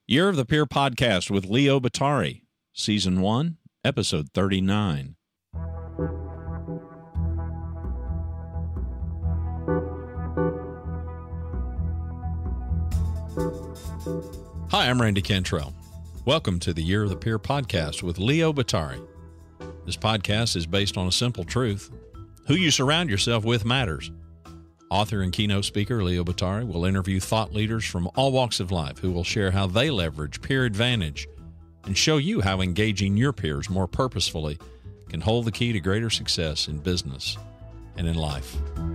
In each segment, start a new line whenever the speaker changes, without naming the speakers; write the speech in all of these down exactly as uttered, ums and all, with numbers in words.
Year of the Peer Podcast with Leo Batari, Season one, Episode thirty-nine. Hi, I'm Randy Cantrell. Welcome to the Year of the Peer Podcast with Leo Batari. This podcast is based on a simple truth. Who you surround yourself with matters. Author and keynote speaker Leo Batari will interview thought leaders from all walks of life who will share how they leverage peer advantage and show you how engaging your peers more purposefully can hold the key to greater success in business and in life.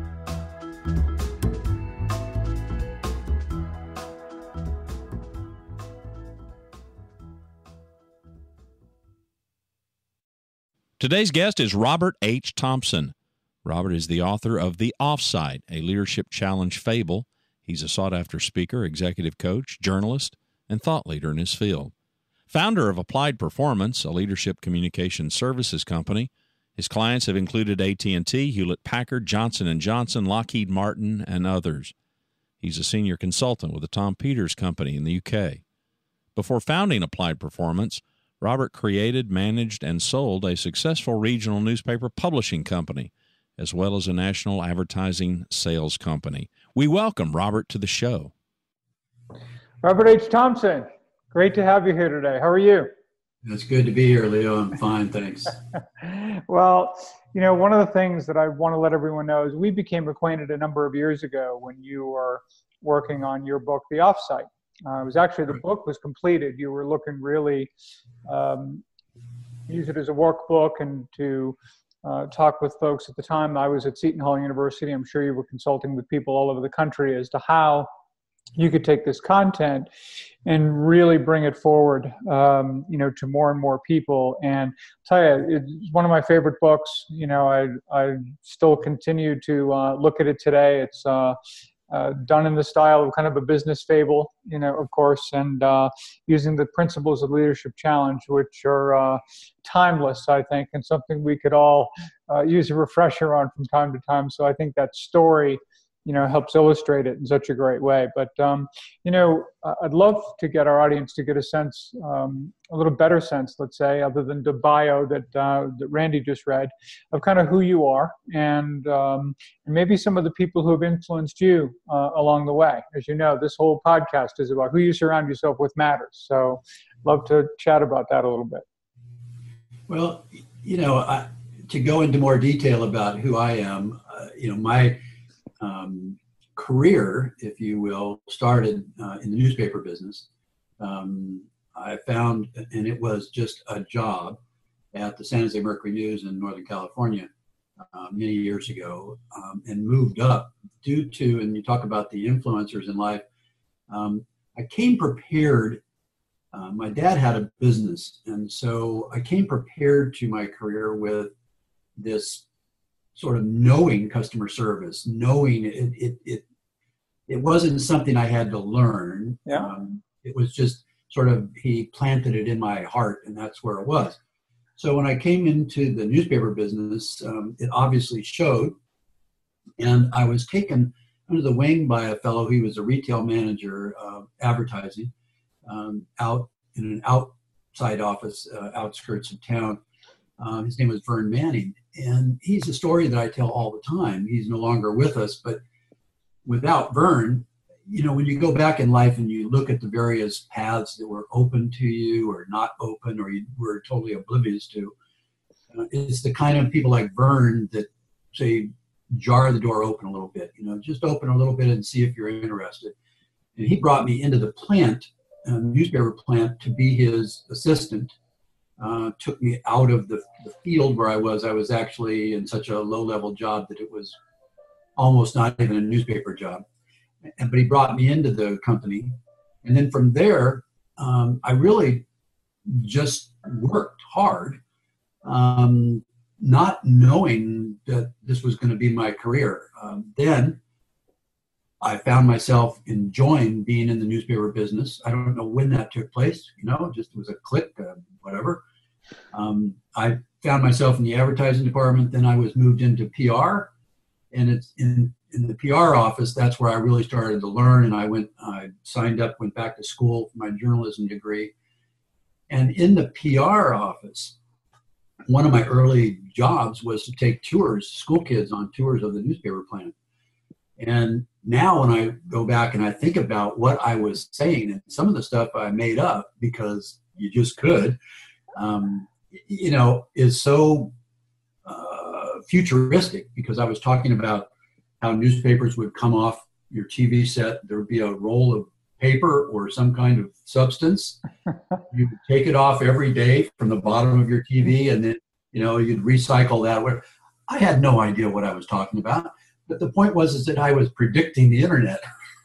Today's guest is Robert H. Thompson. Robert is the author of The Offsite, a leadership challenge fable. He's a sought-after speaker, executive coach, journalist, and thought leader in his field. Founder of Applied Performance, a leadership communication services company. His clients have included A T and T, Hewlett-Packard, Johnson and Johnson, Lockheed Martin, and others. He's a senior consultant with the Tom Peters Company in the U K. Before founding Applied Performance, Robert created, managed, and sold a successful regional newspaper publishing company, as well as a national advertising sales company. We welcome Robert to the show.
Robert H. Thompson, great to have you here today. How are you?
It's good to be here, Leo. I'm fine, thanks.
Well, you know, one of the things that I want to let everyone know is we became acquainted a number of years ago when you were working on your book, The Offsite. Uh, it was actually, the book was completed. You were looking really, um, use it as a workbook and to Uh, talk with folks. At the time I was at Seton Hall University. I'm sure you were consulting with people all over the country as to how you could take this content and really bring it forward, um, you know, to more and more people. And I'll tell you, it's one of my favorite books. You know, I I still continue to uh, look at it today. It's uh, uh, done in the style of kind of a business fable, you know, of course, and uh, using the principles of leadership challenge, which are uh, timeless, I think, and something we could all uh, use a refresher on from time to time. So I think that story, you know, helps illustrate it in such a great way. But, um, you know, I'd love to get our audience to get a sense, um, a little better sense, let's say, other than the bio that, uh, that Randy just read, of kind of who you are and, um, and maybe some of the people who have influenced you uh, along the way. As you know, this whole podcast is about who you surround yourself with matters. So love to chat about that a little bit.
Well, you know, I, to go into more detail about who I am, uh, you know, my um, career, if you will, started uh, in the newspaper business. Um, I found, and it was just a job at the San Jose Mercury News in Northern California uh, many years ago, um, and moved up due to, and you talk about the influencers in life, um, I came prepared. Uh, my dad had a business, and so I came prepared to my career with this sort of knowing customer service, knowing it it it, it wasn't something I had to learn.
Yeah.
Um, it was just sort of, he planted it in my heart, and that's where it was. So when I came into the newspaper business, um, it obviously showed, and I was taken under the wing by a fellow. He was a retail manager of advertising, Um, out in an outside office, uh, outskirts of town. Um, his name was Vern Manning, and he's a story that I tell all the time. He's no longer with us, but without Vern, you know, when you go back in life and you look at the various paths that were open to you or not open, or you were totally oblivious to, uh, it's the kind of people like Vern that say, jar the door open a little bit, you know, just open a little bit and see if you're interested. And he brought me into the plant, a newspaper plant, to be his assistant. Uh, took me out of the, the field where I was. I was actually in such a low-level job that it was almost not even a newspaper job. And, but he brought me into the company. And then from there, um, I really just worked hard, um, not knowing that this was going to be my career. Um, then I found myself enjoying being in the newspaper business. I don't know when that took place, you know, just was a click, uh, whatever. Um, I found myself in the advertising department. Then I was moved into P R, And it's in, in the P R office, that's where I really started to learn. And I went, I signed up, went back to school for my journalism degree. And in the P R office, one of my early jobs was to take tours, school kids on tours of the newspaper plant. And now when I go back and I think about what I was saying, and some of the stuff I made up because you just could, um, you know, is so uh, futuristic, because I was talking about how newspapers would come off your T V set. There would be a roll of paper or some kind of substance. You would take it off every day from the bottom of your T V, and then, you know, you'd recycle that. I had no idea what I was talking about. But the point was is that I was predicting the internet,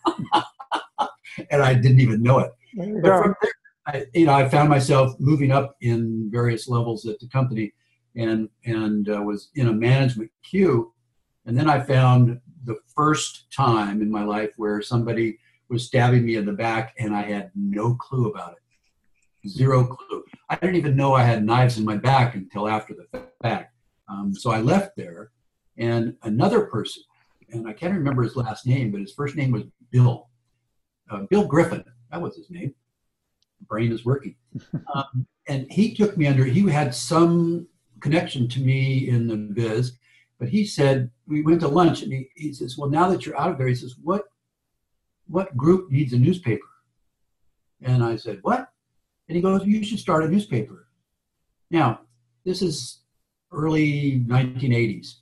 and I didn't even know it. But from there, I, you know, I found myself moving up in various levels at the company, and and uh, was in a management queue. And then I found the first time in my life where somebody was stabbing me in the back, and I had no clue about it, zero clue. I didn't even know I had knives in my back until after the fact. Um, so I left there, and another person, and I can't remember his last name, but his first name was Bill. Uh, Bill Griffin, that was his name. Brain is working. Um, and he took me under, he had some connection to me in the biz, but he said, we went to lunch, and he, he says, well, now that you're out of there, he says, what, what group needs a newspaper? And I said, what? And he goes, you should start a newspaper. Now, this is early nineteen eighties.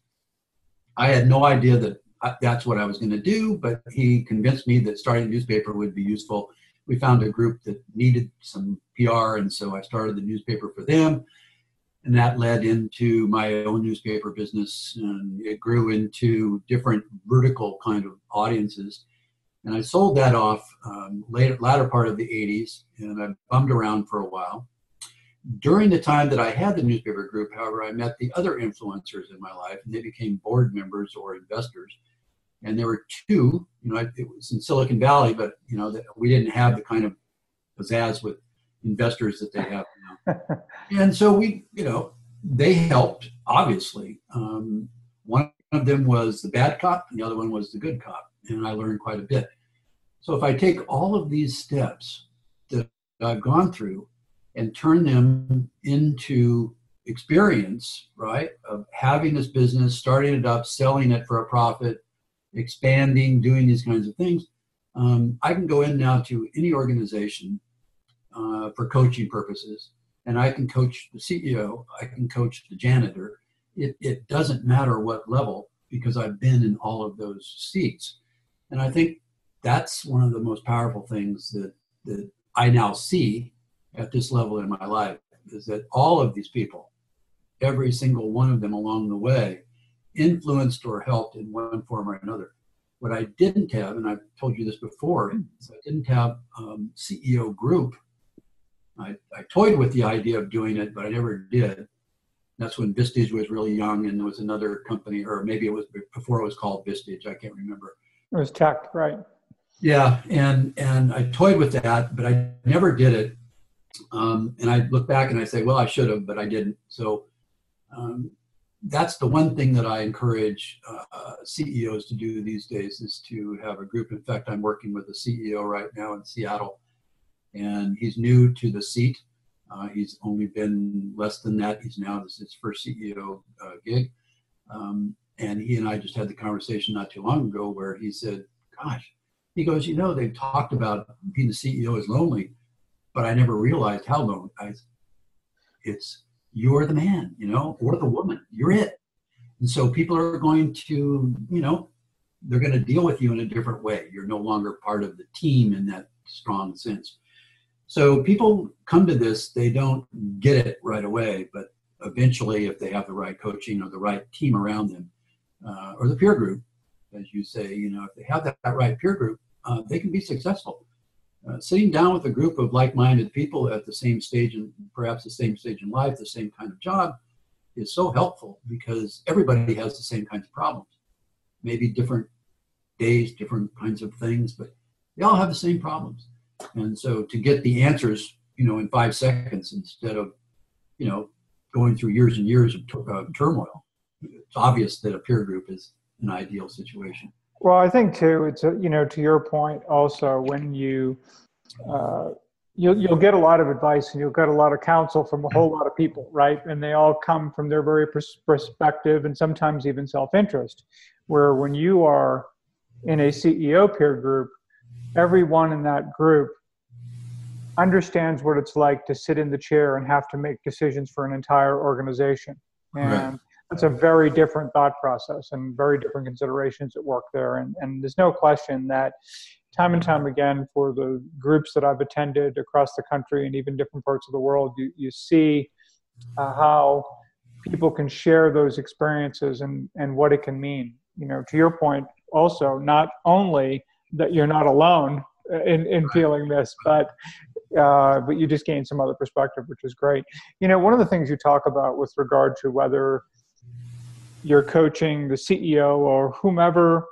I had no idea that that's what I was going to do, but he convinced me that starting a newspaper would be useful. We found a group that needed some P R, and so I started the newspaper for them. And that led into my own newspaper business, and it grew into different vertical kind of audiences. And I sold that off um, later, latter part of the eighties, and I bummed around for a while. During the time that I had the newspaper group, however, I met the other influencers in my life, and they became board members or investors. And there were two, you know, it was in Silicon Valley, but, you know, we didn't have the kind of pizzazz with investors that they have now. And so we, you know, they helped, obviously. Um, one of them was the bad cop, and the other one was the good cop. And I learned quite a bit. So if I take all of these steps that I've gone through and turn them into experience, right, of having this business, starting it up, selling it for a profit, expanding, doing these kinds of things, um, I can go in now to any organization uh, for coaching purposes, and I can coach the C E O, I can coach the janitor. It, it doesn't matter what level, because I've been in all of those seats. And I think that's one of the most powerful things that, that I now see at this level in my life, is that all of these people, every single one of them along the way, influenced or helped in one form or another. What I didn't have, and I've told you this before, is I didn't have um, C E O group. I, I toyed with the idea of doing it, but I never did. That's when Vistage was really young, and there was another company, or maybe it was before it was called Vistage. I can't remember.
It was Tech, right?
Yeah, and and I toyed with that, but I never did it. Um, and I look back and I say, well, I should have, but I didn't. So um, that's the one thing that I encourage uh, C E Os to do these days, is to have a group. In fact, I'm working with a C E O right now in Seattle, and he's new to the seat. Uh, he's only been less than that. He's now, this is his first C E O uh, gig. Um, and he and I just had the conversation not too long ago where he said, gosh, he goes, you know, they've talked about being the C E O is lonely, but I never realized how lonely. I, it's, you're the man, you know, or the woman, you're it. And so people are going to, you know, they're going to deal with you in a different way. You're no longer part of the team in that strong sense. So people come to this, they don't get it right away, but eventually, if they have the right coaching or the right team around them, uh, or the peer group, as you say, you know, if they have that, that right peer group, uh, they can be successful. Uh, sitting down with a group of like-minded people at the same stage, and perhaps the same stage in life, the same kind of job, is so helpful, because everybody has the same kinds of problems. Maybe different days, different kinds of things, but they all have the same problems. And so to get the answers, you know, in five seconds instead of, you know, going through years and years of, uh, turmoil, it's obvious that a peer group is an ideal situation.
Well, I think too, it's a, you know, to your point also, when you, uh, you'll, you'll get a lot of advice and you'll get a lot of counsel from a whole lot of people, right? And they all come from their very pers- perspective and sometimes even self-interest, where when you are in a C E O peer group, everyone in that group understands what it's like to sit in the chair and have to make decisions for an entire organization. And right. That's a very different thought process and very different considerations at work there. And, and there's no question that time and time again, for the groups that I've attended across the country and even different parts of the world, you, you see uh, how people can share those experiences and, and what it can mean. You know, to your point also, not only that you're not alone in, in feeling this, but uh, but you just gain some other perspective, which is great. You know, one of the things you talk about with regard to whether you're coaching the C E O or whomever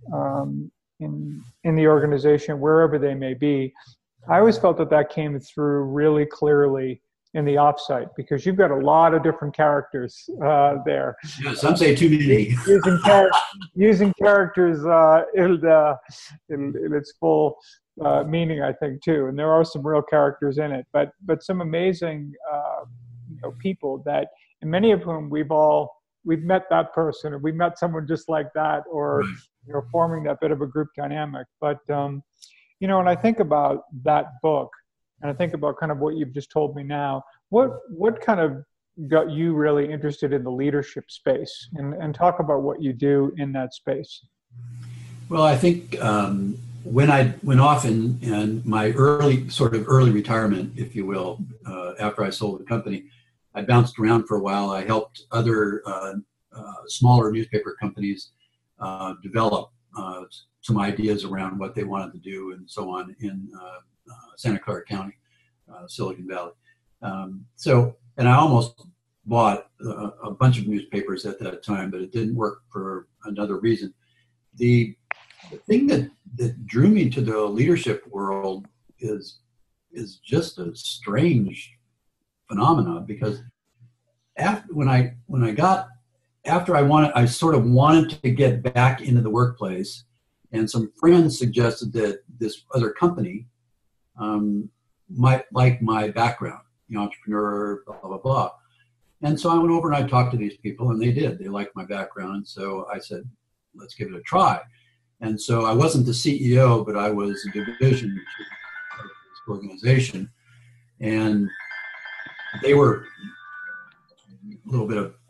um, in in the organization, wherever they may be, I always felt that that came through really clearly in the offsite, because you've got a lot of different characters uh, there.
Yeah, some say too many.
using, char- using characters uh, in, uh, in, in its full uh, meaning, I think, too. And there are some real characters in it, but but some amazing uh, you know, people that, and many of whom we've all, we've met that person, or we met someone just like that, or
right.
you know, forming that bit of a group dynamic. But um, you know, when I think about that book, and I think about kind of what you've just told me now, what what kind of got you really interested in the leadership space, and, and talk about what you do in that space?
Well, I think um, when I went off in, in my early, sort of early retirement, if you will, uh, after I sold the company, I bounced around for a while. I helped other uh, uh, smaller newspaper companies uh, develop uh, some ideas around what they wanted to do and so on in uh, uh, Santa Clara County, uh, Silicon Valley. Um, so, and I almost bought a, a bunch of newspapers at that time, but it didn't work for another reason. The, the thing that, that drew me to the leadership world is, is just a strange phenomena, because after, when I, when I got, after I wanted, I sort of wanted to get back into the workplace, and some friends suggested that this other company um, might like my background, you know, entrepreneur, blah, blah, blah. And so I went over and I talked to these people, and they did. They liked my background. So I said, let's give it a try. And so I wasn't the C E O, but I was a division chief of this organization. And they were a little bit of,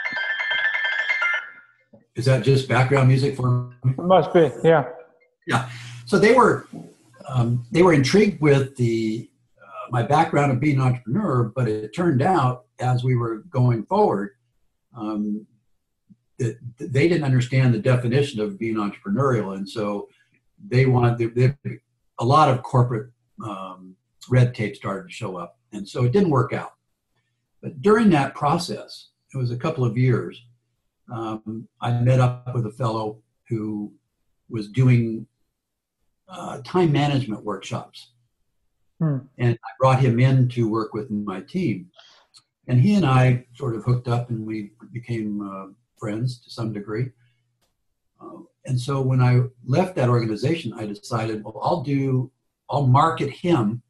is that just background music for me?
It must be, yeah.
Yeah. So they were, um, they were intrigued with the uh, my background of being an entrepreneur, but it turned out as we were going forward, um, that they didn't understand the definition of being entrepreneurial, and so they wanted they, they, a lot of corporate um, red tape started to show up, and so it didn't work out. But during that process, it was a couple of years. Um, I met up with a fellow who was doing uh, time management workshops. Hmm. And I brought him in to work with my team. And he and I sort of hooked up, and we became uh, friends to some degree. Uh, and so when I left that organization, I decided, well, I'll do, I'll market him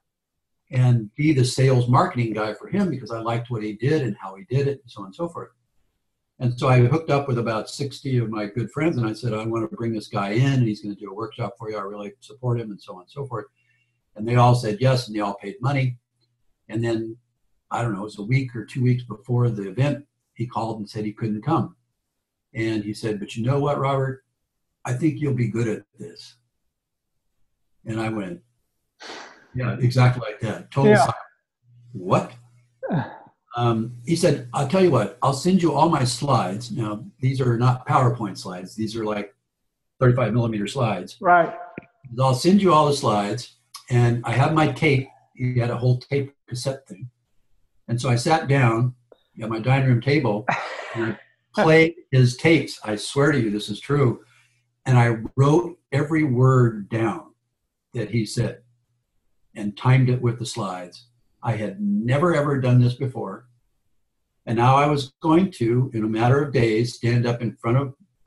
and be the sales marketing guy for him, because I liked what he did and how he did it, and so on and so forth. And so I hooked up with about sixty of my good friends, and I said, I want to bring this guy in, and he's going to do a workshop for you. I really support him, and so on and so forth. And they all said yes, and they all paid money. And then, I don't know, it was a week or two weeks before the event, he called and said he couldn't come. And he said, but you know what, Robert? I think you'll be good at this. And I went, yeah, exactly like that. Total yeah. What? Um, he said, I'll tell you what, I'll send you all my slides. Now, these are not PowerPoint slides. These are like thirty-five millimeter slides.
Right.
I'll send you all the slides. And I have my tape. He had a whole tape cassette thing. And so I sat down at my dining room table and I played his tapes. I swear to you, this is true. And I wrote every word down that he said and timed it with the slides. I had never, ever done this before. And now I was going to, in a matter of days, stand up in front of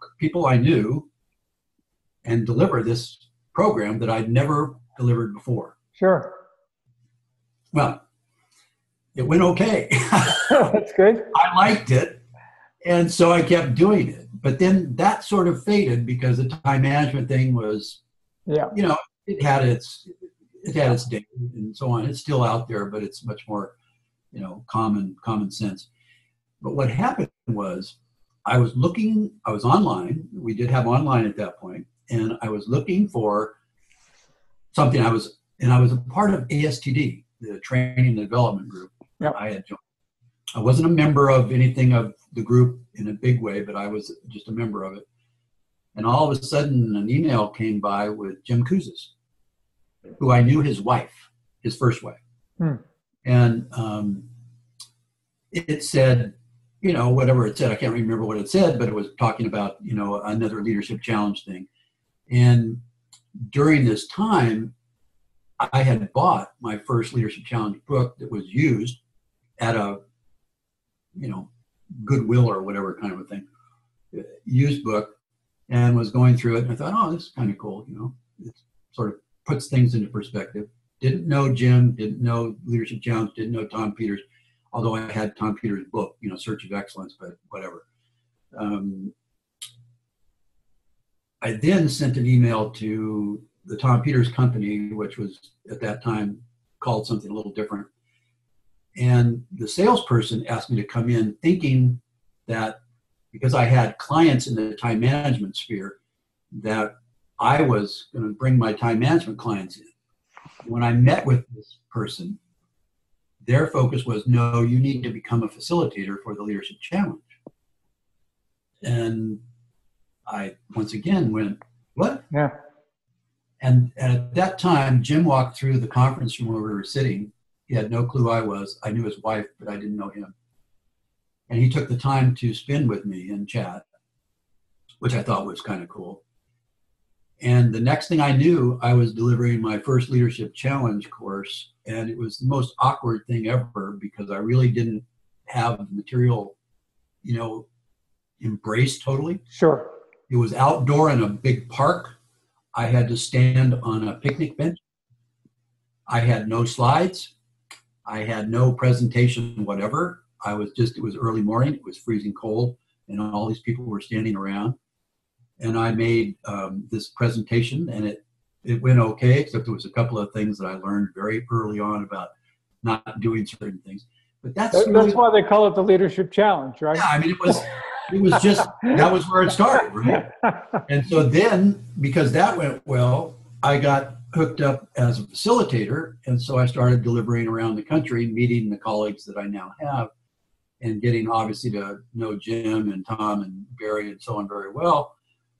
people I knew and deliver this program that I'd never delivered before.
Sure.
Well, it went okay.
That's good.
I liked it. And so I kept doing it. But then that sort of faded because the time management thing was,
yeah,
you know, it had its, it had its day and so on. It's still out there, but it's much more, you know, common, common sense. But what happened was I was looking, I was online. We did have online at that point, and I was looking for something. I was, and I was a part of A S T D, the training and development group.
Yep.
I had joined. I wasn't a member of anything of the group in a big way, but I was just a member of it. And all of a sudden, an email came by with Jim Kouzes, who I knew his wife, his first wife.
Hmm.
And um, it said, you know, whatever it said, I can't remember what it said, but it was talking about, you know, another leadership challenge thing. And during this time, I had bought my first leadership challenge book that was used at a, you know, Goodwill or whatever kind of a thing, used book, and was going through it. And I thought, oh, this is kind of cool. You know, it sort of puts things into perspective. Didn't know Jim, didn't know Leadership Challenge, didn't know Tom Peters, although I had Tom Peters' book, you know, Search of Excellence, but whatever. Um, I then sent an email to the Tom Peters Company, which was at that time called something a little different. And the salesperson asked me to come in thinking that because I had clients in the time management sphere, that I was going to bring my time management clients in. When I met with this person, their focus was, no, you need to become a facilitator for the Leadership Challenge. And I, once again, went, what?
Yeah.
And, and at that time, Jim walked through the conference room where we were sitting. He had no clue I was. I knew his wife, but I didn't know him. And he took the time to spend with me and chat, which I thought was kind of cool. And the next thing I knew, I was delivering my first Leadership Challenge course. And it was the most awkward thing ever because I really didn't have the material, you know, embraced totally.
Sure.
It was outdoor in a big park. I had to stand on a picnic bench. I had no slides. I had no presentation, whatever. I was just, it was early morning, it was freezing cold, and all these people were standing around. And I made um, this presentation, and it, it went okay, except there was a couple of things that I learned very early on about not doing certain things. But that's
That,
really,
that's why they call it the Leadership Challenge, right?
yeah, I mean, it was, it was just, that was where it started, right? And so then, because that went well, I got hooked up as a facilitator. And so I started delivering around the country, meeting the colleagues that I now have, and getting obviously to know Jim and Tom and Barry and so on very well.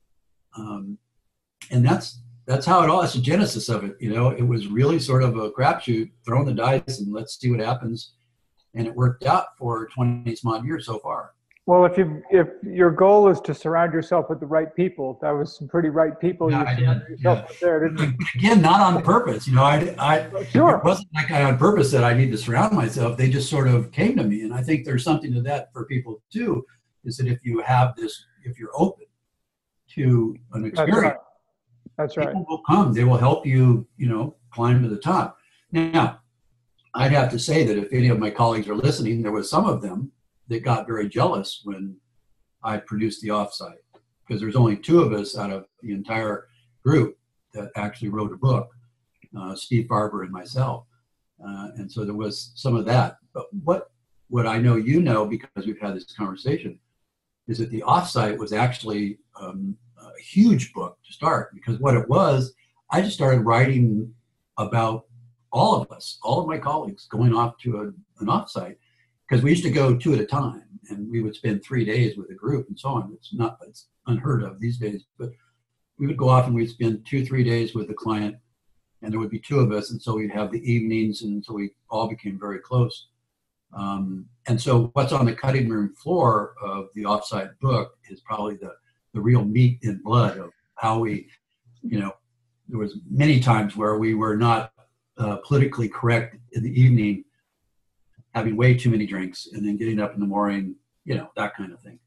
Um, and that's that's how it all, that's the genesis of it. You know, it was really sort of a crapshoot, throwing the dice and let's see what happens. And it worked out for twenty some odd years so far.
Well, if you if your goal is to surround yourself with the right people, that was some pretty right people
Yeah,
you
I
surrounded
did.
yourself
Yeah.
with there, didn't you?
Again, not on purpose. You know, I, I
Sure.
it wasn't like I on purpose said I need to surround myself. They just sort of came to me. And I think there's something to that for people too, is that if you have this, if you're open to an
That's
experience,
right. That's right.
people will come. They will help you, you know, climb to the top. Now, I'd have to say that if any of my colleagues are listening, there was some of them that got very jealous when I produced the offsite, because there's only two of us out of the entire group that actually wrote a book, uh, Steve Farber and myself. Uh, and so there was some of that. But what, what I know you know, because we've had this conversation, is that the offsite was actually um, a huge book to start, because what it was, I just started writing about all of us, all of my colleagues going off to a, an offsite, because we used to go two at a time, and we would spend three days with a group and so on. It's not, it's unheard of these days, but we would go off and we'd spend two, three days with the client, and there would be two of us, and so we'd have the evenings, and so we all became very close. Um, and so what's on the cutting room floor of the offsite book is probably the, the real meat and blood of how we, you know, there was many times where we were not uh, politically correct in the evening, having way too many drinks and then getting up in the morning, you know, that kind of thing.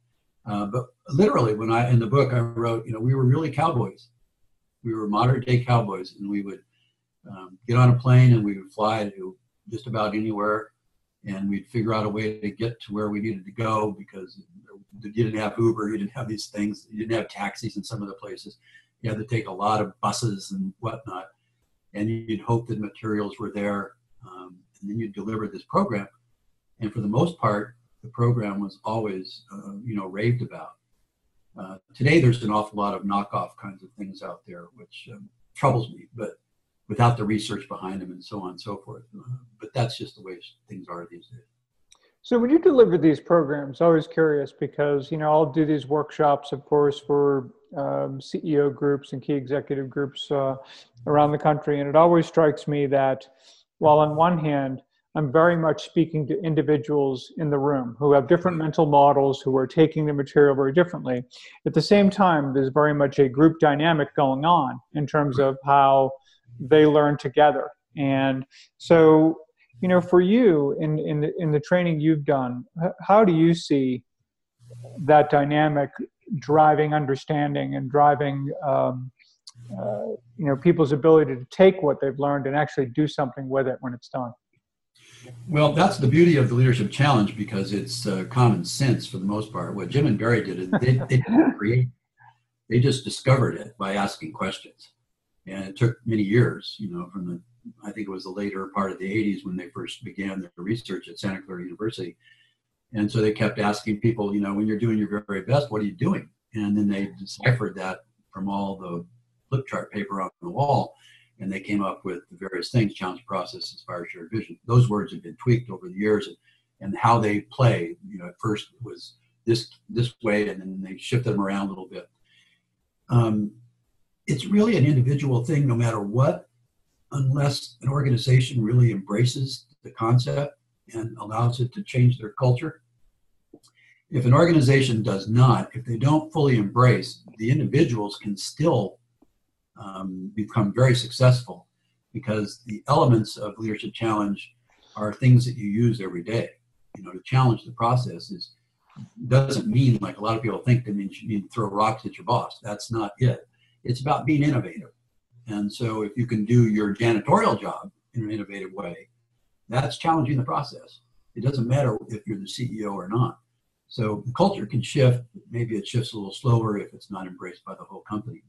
Uh, but literally, when I in the book I wrote, you know, we were really cowboys. We were modern day cowboys, and we would um, get on a plane and we would fly to just about anywhere, and we'd figure out a way to get to where we needed to go, because you didn't have Uber, you didn't have these things, you didn't have taxis in some of the places. You had to take a lot of buses and whatnot, and you'd hope that materials were there, um, and then you'd deliver this program. And for the most part, the program was always, uh, you know, raved about. Uh, today, there's an awful lot of knockoff kinds of things out there, which um, troubles me, but without the research behind them and so on and so forth. Uh, but that's just the way things are these days.
So when you deliver these programs, I was curious because, you know, I'll do these workshops, of course, for um, C E O groups and key executive groups uh, around the country. And it always strikes me that while on one hand, I'm very much speaking to individuals in the room who have different mental models, who are taking the material very differently. At the same time, there's very much a group dynamic going on in terms of how they learn together. And so, you know, for you in, in, the, in the training you've done, how do you see that dynamic driving understanding and driving, um, uh, you know, people's ability to take what they've learned and actually do something with it when it's done?
Well, that's the beauty of the Leadership Challenge, because it's uh, common sense for the most part. What Jim and Barry did, they, they didn't create, they just discovered it by asking questions. And it took many years, you know, from the, I think it was the later part of the eighties when they first began their research at Santa Clara University. And so they kept asking people, you know, when you're doing your very best, what are you doing? And then they deciphered that from all the flip chart paper on the wall. And they came up with the various things: challenge, process, inspire, shared vision. Those words have been tweaked over the years, and, and how they play, you know, at first was this this way, and then they shifted them around a little bit. Um, it's really an individual thing, no matter what, unless an organization really embraces the concept and allows it to change their culture. If an organization does not, if they don't fully embrace, the individuals can still Um, become very successful, because the elements of Leadership Challenge are things that you use every day. You know, to challenge the process is doesn't mean, like a lot of people think, that means you need to throw rocks at your boss. That's not it. It's about being innovative. And so if you can do your janitorial job in an innovative way, that's challenging the process. It doesn't matter if you're the C E O or not. So the culture can shift. Maybe it shifts a little slower if it's not embraced by the whole company.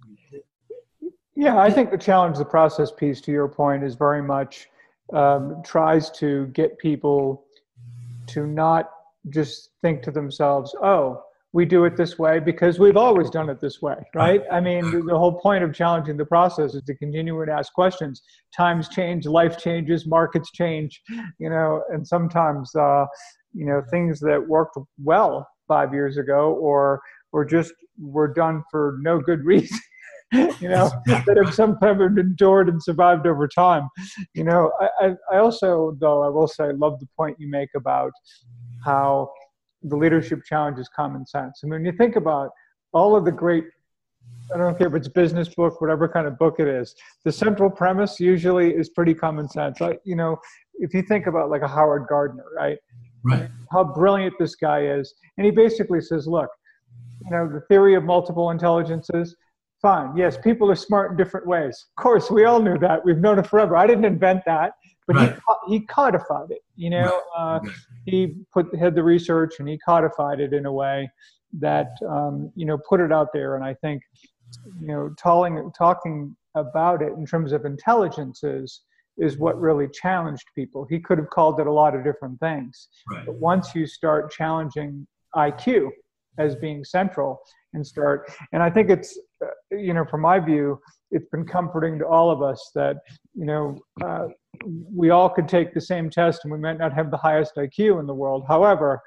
Yeah, I think the challenge, the process piece, to your point, is very much um, tries to get people to not just think to themselves, oh, we do it this way because we've always done it this way, right? I mean, the, the whole point of challenging the process is to continue to ask questions. Times change, life changes, markets change, you know, and sometimes, uh, you know, things that worked well five years ago or, or just were done for no good reason. You know, that have sometimes endured and survived over time. You know, I, I, I also, though, I will say, I love the point you make about how the Leadership Challenge is common sense. I mean, when you think about all of the great, I don't care if it's business book, whatever kind of book it is, the central premise usually is pretty common sense. I, you know, if you think about like a Howard Gardner, right?
Right.
How brilliant this guy is. And he basically says, look, you know, the theory of multiple intelligences, fine. Yes, people are smart in different ways. Of course, we all knew that. We've known it forever. I didn't invent that, but right. he he codified it. You know, right. uh, he put had the research and he codified it in a way that um, you know put it out there. And I think you know talking talking about it in terms of intelligences is what really challenged people. He could have called it a lot of different things,
right.
but once you start challenging I Q as being central and start, and I think it's, uh, you know, from my view, it's been comforting to all of us that, you know, uh, we all could take the same test and we might not have the highest I Q in the world. However,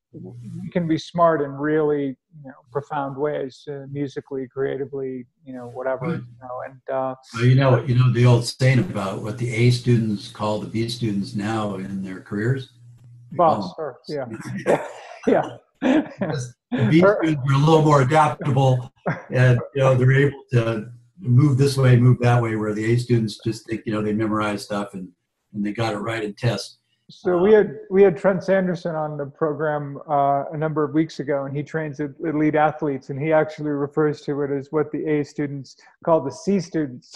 we can be smart in really, you know, profound ways, uh, musically, creatively, you know, whatever,
right.
you know, and, uh,
well, you know, you know, the old saying about what the A students call the B students now in their careers.
Boss, or, yeah, yeah.
The B students are a little more adaptable, and you know they're able to move this way, move that way. Where the A students just think you know they memorize stuff and, and they got it right in tests.
So we had we had Trent Sanderson on the program uh, a number of weeks ago, and he trains elite athletes, and he actually refers to it as what the A students call the C students.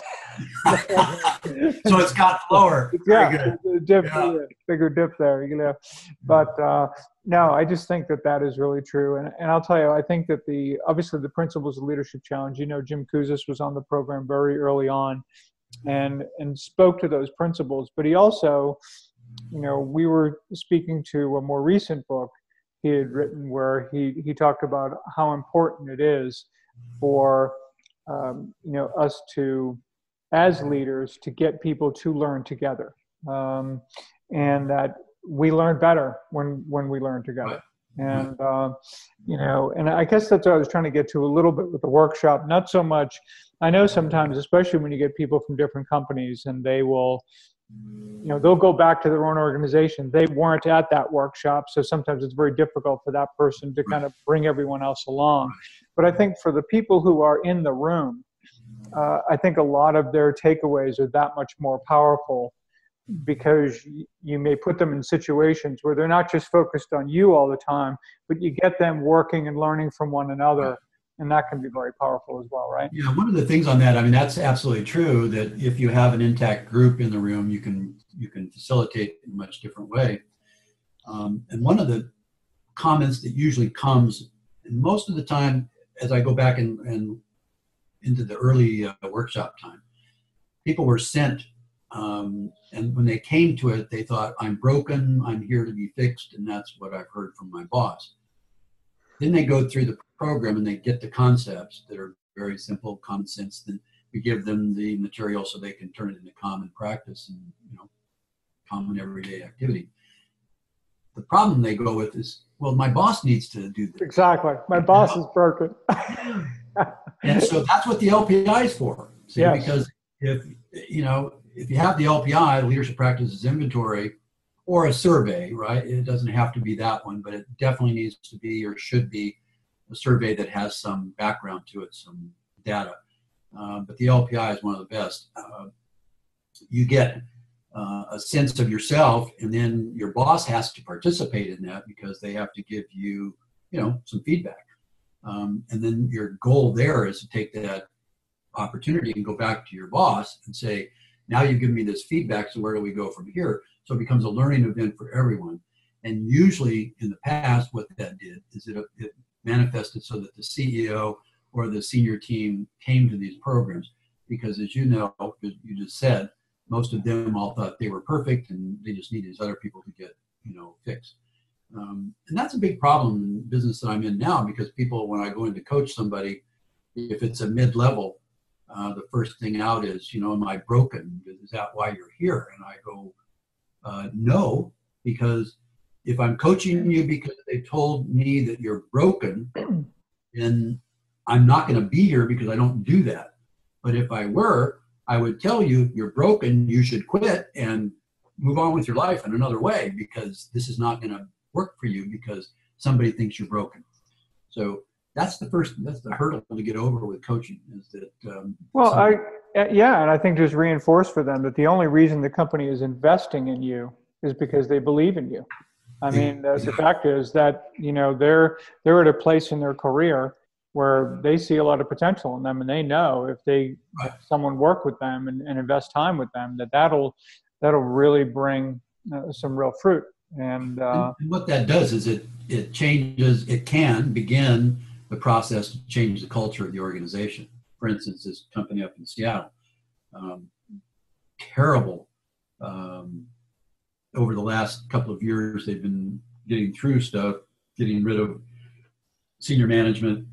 So it's got lower.
Yeah,
Very good.
dip,
Yeah.
bigger dip there, you know. But uh, no, I just think that that is really true, and and I'll tell you, I think that the obviously the principles of leadership challenge. You know, Jim Kouzes was on the program very early on, and and spoke to those principles, but he also, you know, we were speaking to a more recent book he had written where he, he talked about how important it is for, um, you know, us to, as leaders, to get people to learn together. Um, and that we learn better when, when we learn together. And, uh, you know, and I guess that's what I was trying to get to a little bit with the workshop. Not so much, I know sometimes, especially when you get people from different companies and they will, you know, they'll go back to their own organization. They weren't at that workshop, so sometimes it's very difficult for that person to kind of bring everyone else along. But I think for the people who are in the room, uh, I think a lot of their takeaways are that much more powerful because you may put them in situations where they're not just focused on you all the time, but you get them working and learning from one another. And that can be very powerful as well, right?
Yeah, one of the things on that, I mean, that's absolutely true, that if you have an intact group in the room, you can you can facilitate in a much different way. Um, and one of the comments that usually comes, and most of the time, as I go back and, and into the early uh, workshop time, people were sent, um, and when they came to it, they thought, I'm broken, I'm here to be fixed, and that's what I've heard from my boss. Then they go through the program and they get the concepts that are very simple, common sense. Then we give them the material so they can turn it into common practice and, you know, common everyday activity. The problem they go with is, well, my boss needs to do this.
Exactly. My boss is broken.
And so that's what the L P I is for. See,
Yes.
Because if, you know, if you have the L P I, Leadership Practices Inventory, or a survey, right? It doesn't have to be that one, but it definitely needs to be or should be a survey that has some background to it, some data. Uh, but the L P I is one of the best. Uh, you get uh, a sense of yourself, and then your boss has to participate in that because they have to give you, you know, some feedback. Um, and then your goal there is to take that opportunity and go back to your boss and say, now you've given me this feedback, so where do we go from here? So it becomes a learning event for everyone. And usually in the past, what that did is it, it manifested so that the C E O or the senior team came to these programs. Because as you know, you just said, most of them all thought they were perfect and they just needed other people to get, you know, fixed. Um, and that's a big problem in the business that I'm in now, because people, when I go in to coach somebody, if it's a mid-level, uh, the first thing out is, you know, am I broken? Is that why you're here? And I go, uh, no, because if I'm coaching you because they told me that you're broken, then I'm not going to be here because I don't do that. But if I were, I would tell you you're broken, you should quit and move on with your life in another way, because this is not going to work for you because somebody thinks you're broken. So that's the first, that's the hurdle to get over with coaching, is that. Um,
well, I, yeah. And I think just reinforce for them that the only reason the company is investing in you is because they believe in you. I mean, the, the fact is that, you know, they're, they're at a place in their career where they see a lot of potential in them, and they know if they,
Right.
someone work with them and, and invest time with them, that that'll, that'll really bring uh, some real fruit. And, uh,
and what that does is it, it changes, it can begin the process to change the culture of the organization. For instance, this company up in Seattle, um, terrible, um, over the last couple of years, they've been getting through stuff, getting rid of senior management,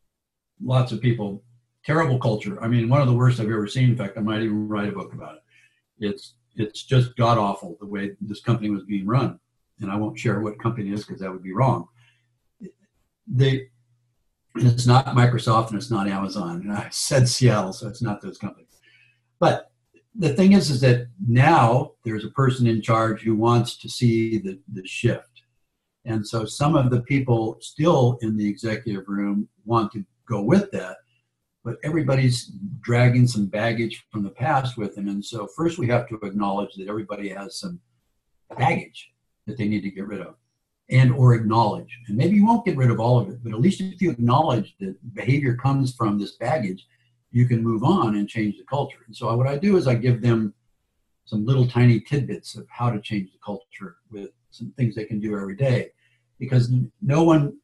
lots of people, terrible culture. I mean, one of the worst I've ever seen. In fact, I might even write a book about it. It's it's just god awful the way this company was being run. And I won't share what company it is because that would be wrong. They, and it's not Microsoft and it's not Amazon. And I said Seattle, so it's not those companies. But the thing is, is that now there's a person in charge who wants to see the, the shift. And so some of the people still in the executive room want to go with that, but everybody's dragging some baggage from the past with them. And so first we have to acknowledge that everybody has some baggage. that they need to get rid of and or acknowledge. And maybe you won't get rid of all of it, but at least if you acknowledge that behavior comes from this baggage, you can move on and change the culture. And so what I do is I give them some little tiny tidbits of how to change the culture with some things they can do every day. Because no one,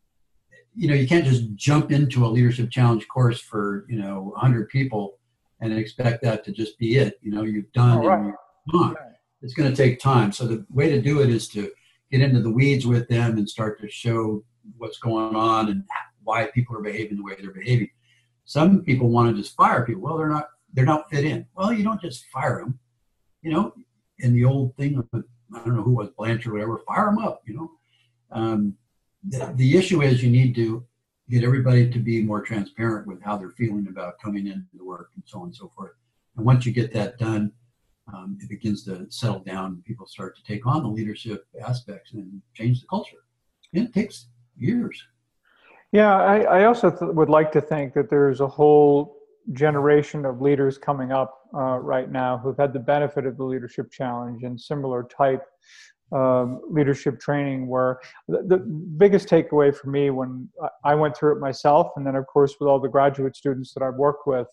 you know, you can't just jump into a leadership challenge course for, you know, one hundred people and expect that to just be it. You know, you've done
oh, right.
and you're on. It's going to take time. So the way to do it is to get into the weeds with them and start to show what's going on and why people are behaving the way they're behaving. Some people want to just fire people. Well, they're not, they're not fit in. Well, you don't just fire them, you know, in the old thing, I don't know who was, Blanchard or whatever, fire them up, you know. Um, the, the issue is you need to get everybody to be more transparent with how they're feeling about coming into the work and so on and so forth. And once you get that done, um, it begins to settle down. People start to take on the leadership aspects and change the culture. And it takes years.
Yeah, I, I also th- would like to think that there's a whole generation of leaders coming up uh, right now who've had the benefit of the Leadership Challenge and similar type um, leadership training, where the, the biggest takeaway for me when I went through it myself, and then of course with all the graduate students that I've worked with,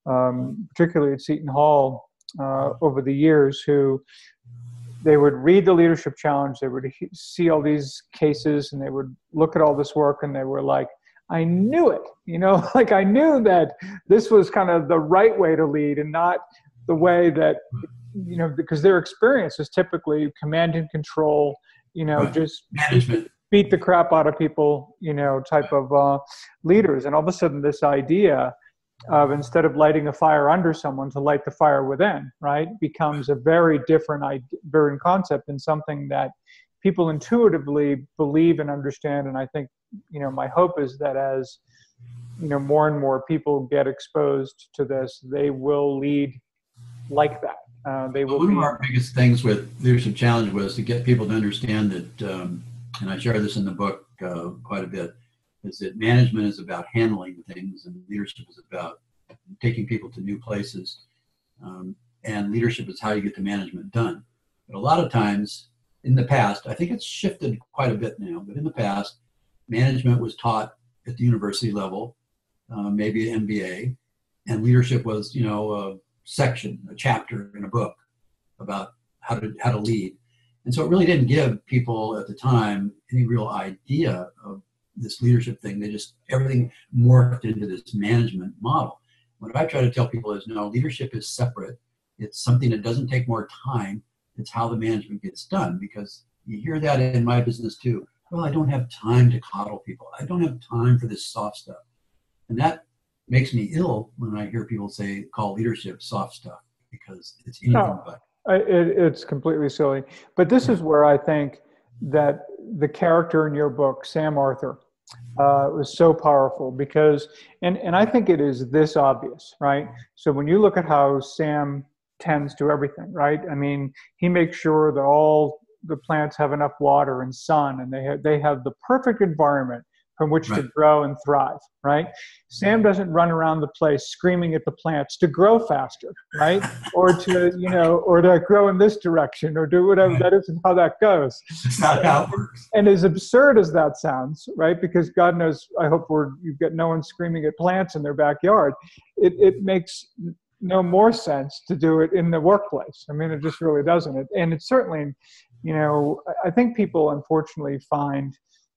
um, particularly at Seton Hall uh, over the years, who they would read the Leadership Challenge, they would he- see all these cases, and they would look at all this work, and they were like, I knew it, you know, like I knew that this was kind of the right way to lead and not the way that, you know, because their experience is typically command and control, you know,
Right.
just
Management.
beat the crap out of people, you know, type of uh, leaders. And all of a sudden this idea of, instead of lighting a fire under someone, to light the fire within, right, becomes a very different idea, very concept, and something that people intuitively believe and understand. And I think, you know, my hope is that as, you know, more and more people get exposed to this, they will lead like that. Uh, they will
One
be.
of our biggest things with Leadership Challenge was to get people to understand that, um, and I share this in the book uh, quite a bit, is that management is about handling things and leadership is about taking people to new places. Um, and leadership is how you get the management done. But a lot of times in the past, I think it's shifted quite a bit now, but in the past, management was taught at the university level, uh, maybe an M B A, and leadership was, you know, a section, a chapter in a book about how to how to lead. And so it really didn't give people at the time any real idea of this leadership thing. They just, everything morphed into this management model. What I try to tell people is, no, leadership is separate. It's something that doesn't take more time. It's how the management gets done, because you hear that in my business too. Well, I don't have time to coddle people. I don't have time for this soft stuff. And that makes me ill when I hear people say, call leadership soft stuff, because it's anything
No.
but.
I, it, it's completely silly. But this is where I think that the character in your book, Sam Arthur, uh, was so powerful, because, and, and I think it is this obvious, right? So when you look at how Sam tends to everything, right? I mean, he makes sure that all the plants have enough water and sun, and they have, they have the perfect environment from which
Right.
to grow and thrive, right? Sam doesn't run around the place screaming at the plants to grow faster, right? Or to, you know, or to grow in this direction, or do whatever.
Right.
That isn't how that goes.
It's not how it works.
And as absurd as that sounds, right? Because God knows, I hope we're, you've got no one screaming at plants in their backyard. It, it makes no more sense to do it in the workplace. I mean, it just really doesn't. It, and it's certainly, you know, I think people unfortunately find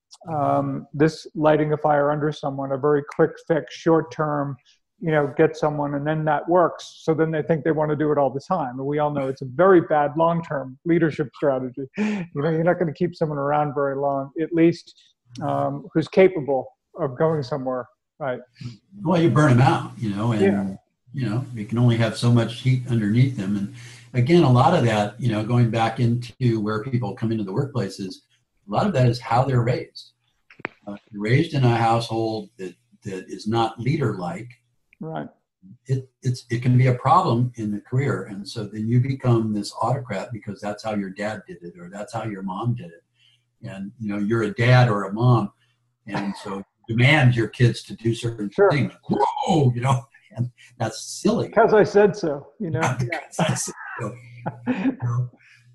um, this lighting a fire under someone a very quick fix, short term, you know, get someone and then that works. So then they think they want to do it all the time. And we all know it's a very bad long-term leadership strategy. You know, you're not going to keep someone around very long, at least um, who's capable of going somewhere, right?
Well, you burn them out, you know, and,
Yeah.
you know, you can only have so much heat underneath them. And again, a lot of that, you know, going back into where people come into the workplaces, a lot of that is how they're raised. Uh, raised in a household that, that is not leader-like,
Right.
it it's it can be a problem in the career. And so then you become this autocrat because that's how your dad did it, or that's how your mom did it. And, you know, you're a dad or a mom, and so demand your kids to do certain
Sure.
things. Whoa, you know, and that's silly.
Because I said so, you know.
Because I said so. You know?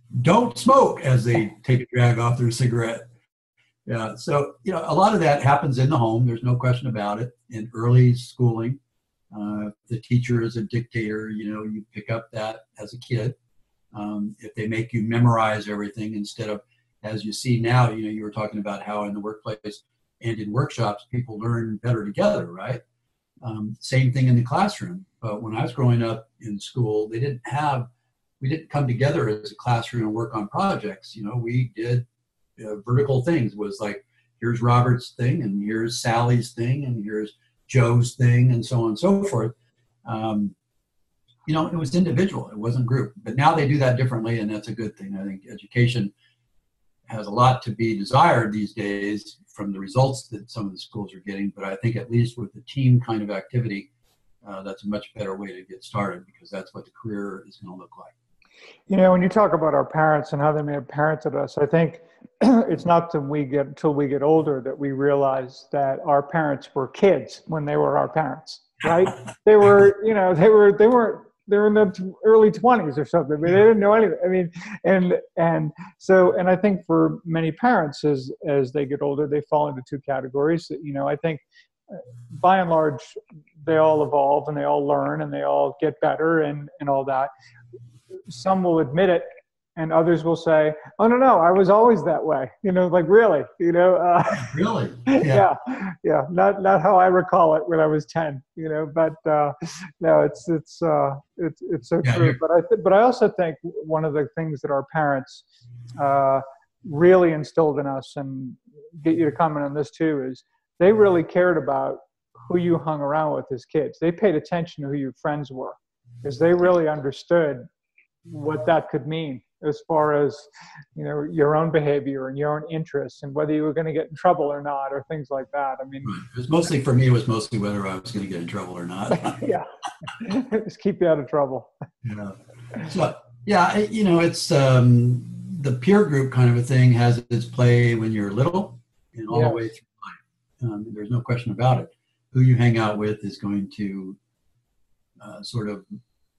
don't smoke as they take a drag off their cigarette. Yeah, so you know, a lot of that happens in the home. There's no question about it. In early schooling, uh, the teacher is a dictator. You know, you pick up that as a kid. Um, if they make you memorize everything instead of, as you see now, you know, you were talking about how in the workplace and in workshops people learn better together, right? Um, same thing in the classroom. But when I was growing up in school, they didn't have, we didn't come together as a classroom and work on projects. You know, we did uh, vertical things. It was like, here's Robert's thing, and here's Sally's thing, and here's Joe's thing, and so on and so forth. Um, you know, it was individual. It wasn't group. But now they do that differently, and that's a good thing. I think education has a lot to be desired these days from the results that some of the schools are getting. But I think at least with the team kind of activity, uh, that's a much better way to get started, because that's what the career is going to look like.
You know, when you talk about our parents and how they may have parented us, I think it's not till we get till we get older that we realize that our parents were kids when they were our parents, right? They were, you know, they were they weren't they were in their early twenties or something. I mean, they didn't know anything. I mean, and and so and I think for many parents, as as they get older, they fall into two categories. You know, I think by and large, they all evolve and they all learn and they all get better and and all that. Some will admit it, and others will say, "Oh no, no, I was always that way." You know, like really, you know. Uh,
really?
Yeah. yeah, yeah. Not not how I recall it when I was ten. You know, but uh, no, it's it's uh, it's it's so
Yeah,
true. But I th- but I also think one of the things that our parents uh, really instilled in us, and get you to comment on this too, is they really cared about who you hung around with as kids. They paid attention to who your friends were, because they really understood what that could mean as far as, you know, your own behavior and your own interests and whether you were going to get in trouble or not, or things like that. I mean,
right. It was mostly, for me, it was mostly whether I was going to get in trouble or not.
yeah, just keep you out of trouble.
Yeah. So, yeah, you know, it's um, the peer group kind of a thing has its play when you're little and all
Yes.
the way through life. Um, there's no question about it. Who you hang out with is going to uh, sort of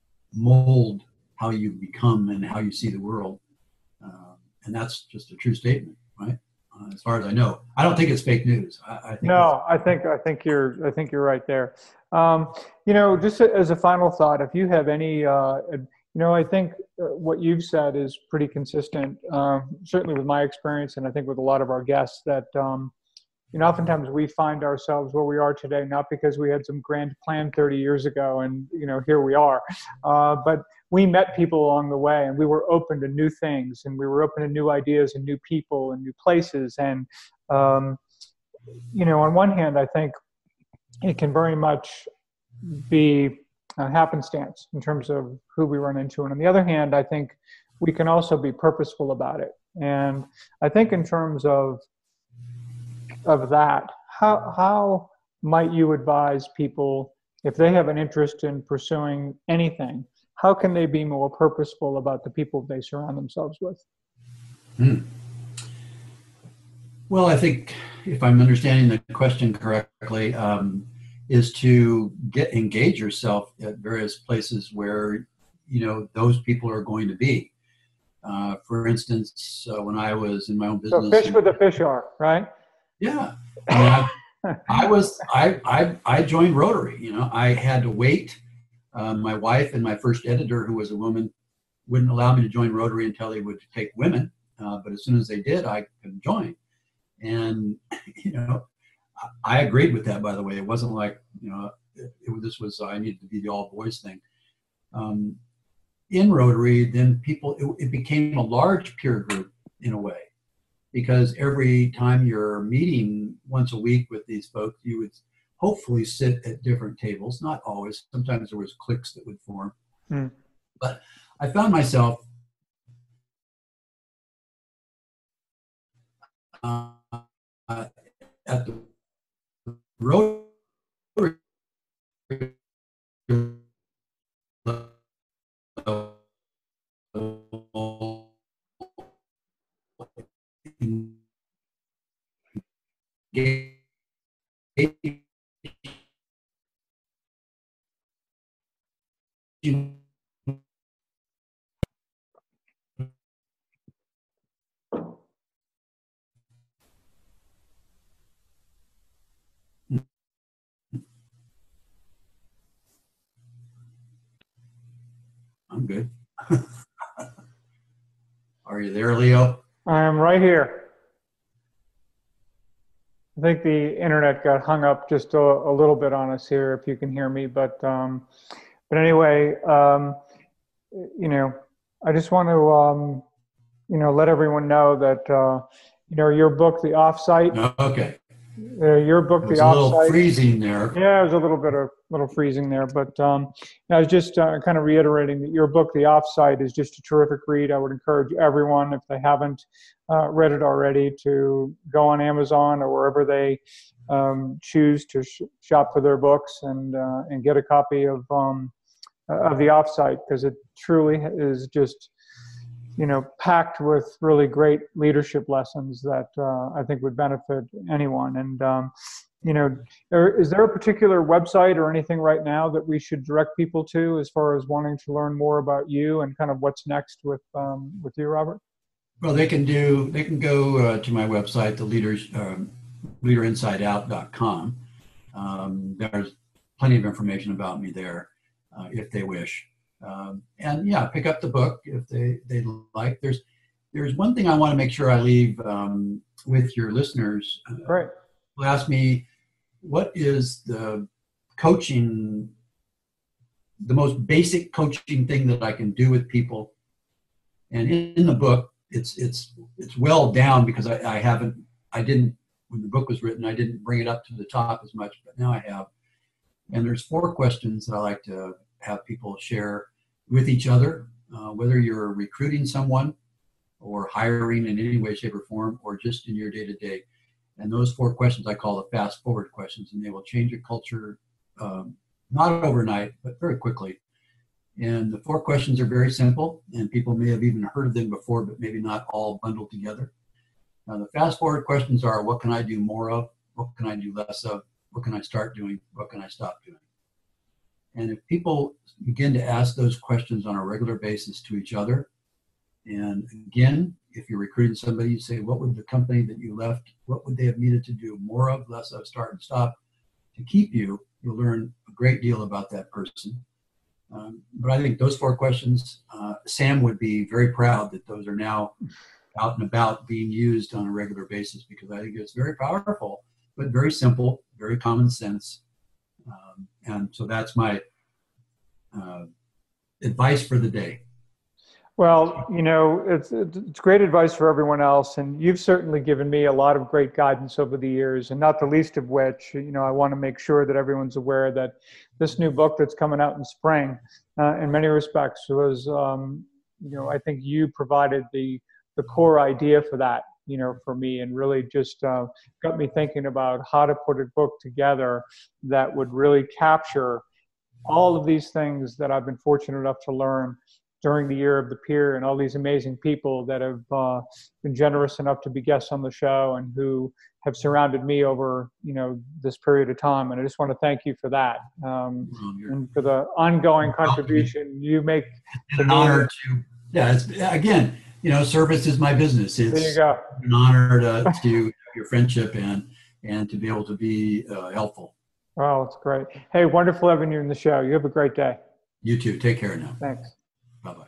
mold how you become and how you see the world. Uh, and that's just a true statement, right? Uh, as far as I know. I don't think it's fake news. I, I think
No, I think I think you're I think you're right there. Um, you know, just as a final thought, if you have any, uh, you know, I think what you've said is pretty consistent, um, certainly with my experience, and I think with a lot of our guests, that um, you know, oftentimes we find ourselves where we are today, not because we had some grand plan thirty years ago and, you know, here we are, uh, but we met people along the way, and we were open to new things, and we were open to new ideas and new people and new places. And, um, you know, on one hand, I think it can very much be a happenstance in terms of who we run into. And on the other hand, I think we can also be purposeful about it. And I think in terms of of that, how how might you advise people, if they have an interest in pursuing anything, how can they be more purposeful about the people they surround themselves with?
Hmm. Well, I think if I'm understanding the question correctly, um, is to get engage yourself at various places where, you know, those people are going to be. Uh, for instance, uh, when I was in my own business,
So fish where the fish are, right?
Yeah, I mean, I, I was I, I I joined Rotary. You know, I had to wait. Um, my wife and my first editor, who was a woman, wouldn't allow me to join Rotary until they would take women. Uh, but as soon as they did, I could join. And you know, I agreed with that. By the way, it wasn't like, you know, it, it, this was I needed to be the all boys thing. Um, in Rotary, then people it, it became a large peer group in a way. Because every time you're meeting once a week with these folks, you would hopefully sit at different tables. Not always. Sometimes there was cliques that would form. Mm. But I found myself uh, at the Rotary I'm good. Are you there, Leo?
I am right here. I think the internet got hung up just a, a little bit on us here, if you can hear me. But um, but anyway, um, you know, I just want to um, you know let everyone know that uh, you know your book, The Offsite.
Okay.
Uh, your book,
It was
The
a
Offsite.
little freezing there.
Yeah, it was a little bit of little freezing there, but um, I was just uh, kind of reiterating that your book, The Offsite, is just a terrific read. I would encourage everyone, if they haven't uh, read it already, to go on Amazon or wherever they um, choose to sh- shop for their books and uh, and get a copy of um, of The Offsite, because it truly is just, you know, packed with really great leadership lessons that uh, I think would benefit anyone. And, um, you know, there, is there a particular website or anything right now that we should direct people to as far as wanting to learn more about you and kind of what's next with um, with you, Robert?
Well, they can do. They can go uh, to my website, the leaders, um, leader inside out dot com. Um, there's plenty of information about me there, uh, if they wish. Um, and yeah, pick up the book if they they like. There's there's one thing I want to make sure I leave um, with your listeners.
Right.
Who ask me, what is the coaching, the most basic coaching thing that I can do with people? And in, in the book, it's it's it's well down, because I, I haven't, I didn't, when the book was written, I didn't bring it up to the top as much, but now I have. And there's four questions that I like to have people share with each other, uh, whether you're recruiting someone or hiring in any way, shape, or form, or just in your day-to-day. And those four questions I call the fast-forward questions, and they will change your culture, um, not overnight, but very quickly. And the four questions are very simple, and people may have even heard of them before, but maybe not all bundled together. Now, the fast-forward questions are, what can I do more of? What can I do less of? What can I start doing? What can I stop doing? And if people begin to ask those questions on a regular basis to each other, and again, if you're recruiting somebody, you say, what would the company that you left, what would they have needed to do more of, less of, start and stop to keep you? You'll learn a great deal about that person. Um, but I think those four questions, uh, Sam would be very proud that those are now out and about being used on a regular basis, because I think it's very powerful, but very simple, very common sense. Um, and so that's my uh, advice for the day.
Well, you know, it's it's great advice for everyone else, and you've certainly given me a lot of great guidance over the years, and not the least of which, you know, I want to make sure that everyone's aware that this new book that's coming out in spring, uh, in many respects, was, um, you know, I think you provided the the core idea for that, you know, for me, and really just uh, got me thinking about how to put a book together that would really capture all of these things that I've been fortunate enough to learn during the year of the peer, and all these amazing people that have uh, been generous enough to be guests on the show and who have surrounded me over, you know, this period of time. And I just want to thank you for that, um, well, and for the ongoing contribution you make.
It's an honor to, yeah, it's, again, you know, service is my business. It's
there you go.
An honor to, to have your friendship and, and to be able to be uh, helpful.
Oh, it's great. Hey, wonderful having you in the show. You have a great day.
You too. Take care now.
Thanks.
Bye-bye.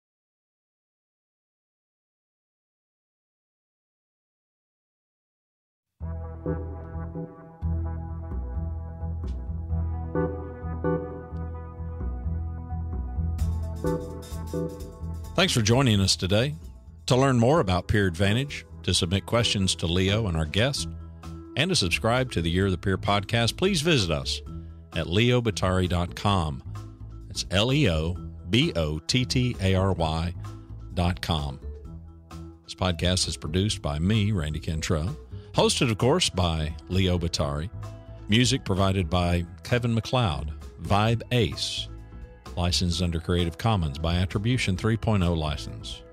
Thanks for joining us today. To learn more about Peer Advantage, to submit questions to Leo and our guest, and to subscribe to the Year of the Peer podcast, please visit us at leo bottary dot com. It's L E O B O T T A R Y dot com. This podcast is produced by me, Randy Cantrell, hosted, of course, by Leo Bottary. Music provided by Kevin MacLeod, Vibe Ace, licensed under Creative Commons by Attribution three point oh license.